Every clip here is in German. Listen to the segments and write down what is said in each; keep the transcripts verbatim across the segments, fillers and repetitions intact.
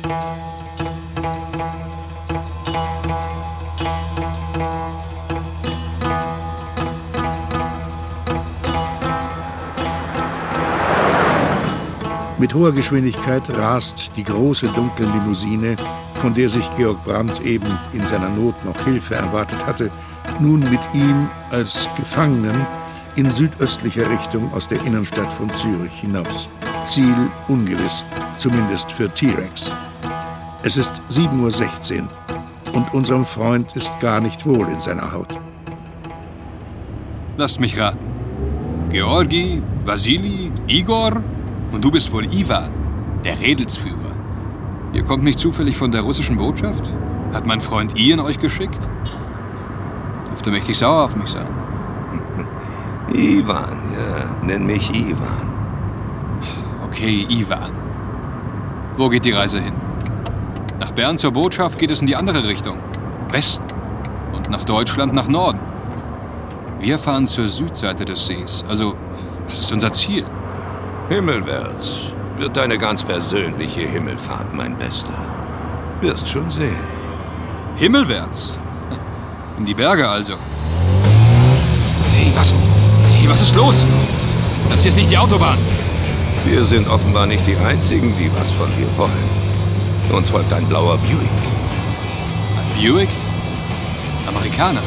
Mit hoher Geschwindigkeit rast die große dunkle Limousine, von der sich Georg Brandt eben in seiner Not noch Hilfe erwartet hatte, nun mit ihm als Gefangenen in südöstlicher Richtung aus der Innenstadt von Zürich hinaus. Ziel ungewiss, zumindest für T-Rex. Es ist sieben Uhr sechzehn und unserem Freund ist gar nicht wohl in seiner Haut. Lasst mich raten. Georgi, Wassili, Igor und du bist wohl Iwan, der Rädelsführer. Ihr kommt nicht zufällig von der russischen Botschaft? Hat mein Freund Ian euch geschickt? Dürfte mächtig sauer auf mich sein. Iwan, ja, nenn mich Iwan. Okay, Iwan. Wo geht die Reise hin? Nach Bern zur Botschaft geht es in die andere Richtung. Westen. Und nach Deutschland nach Norden. Wir fahren zur Südseite des Sees. Also, was ist unser Ziel? Himmelwärts wird deine ganz persönliche Himmelfahrt, mein Bester. Wirst schon sehen. Himmelwärts? In die Berge also. Hey, was? Hey, was ist los? Das hier ist nicht die Autobahn. Wir sind offenbar nicht die Einzigen, die was von dir wollen. Uns folgt ein blauer Buick. Ein Buick? Amerikaner?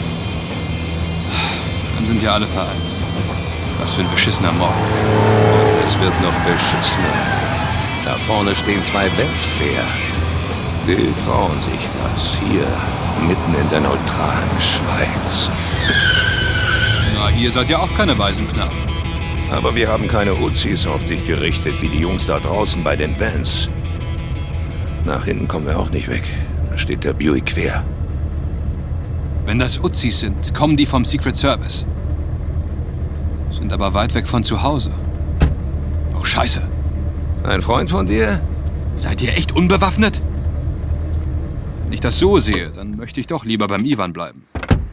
Dann sind ja alle vereint. Was für ein beschissener Morgen. Und es wird noch beschissener. Da vorne stehen zwei Vans quer. Die trauen sich was. Hier, mitten in der neutralen Schweiz. Na, ihr seid ja auch keine Waisenknaben. Aber wir haben keine Uzis auf dich gerichtet, wie die Jungs da draußen bei den Vans. Nach hinten kommen wir auch nicht weg. Da steht der Buick quer. Wenn das Uzis sind, kommen die vom Secret Service. Sind aber weit weg von zu Hause. Oh, Scheiße. Ein Freund von dir? Seid ihr echt unbewaffnet? Wenn ich das so sehe, dann möchte ich doch lieber beim Iwan bleiben.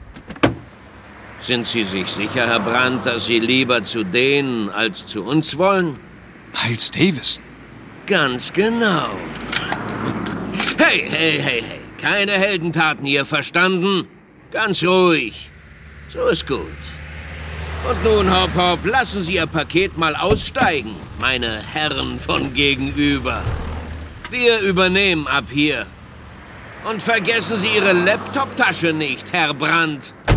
Sind Sie sich sicher, Herr Brandt, dass Sie lieber zu denen als zu uns wollen? Miles Davison. Ganz genau. Hey, hey, hey, hey. Keine Heldentaten hier, verstanden? Ganz ruhig. So ist gut. Und nun, hopp, hopp, lassen Sie Ihr Paket mal aussteigen, meine Herren von gegenüber. Wir übernehmen ab hier. Und vergessen Sie Ihre Laptop-Tasche nicht, Herr Brandt.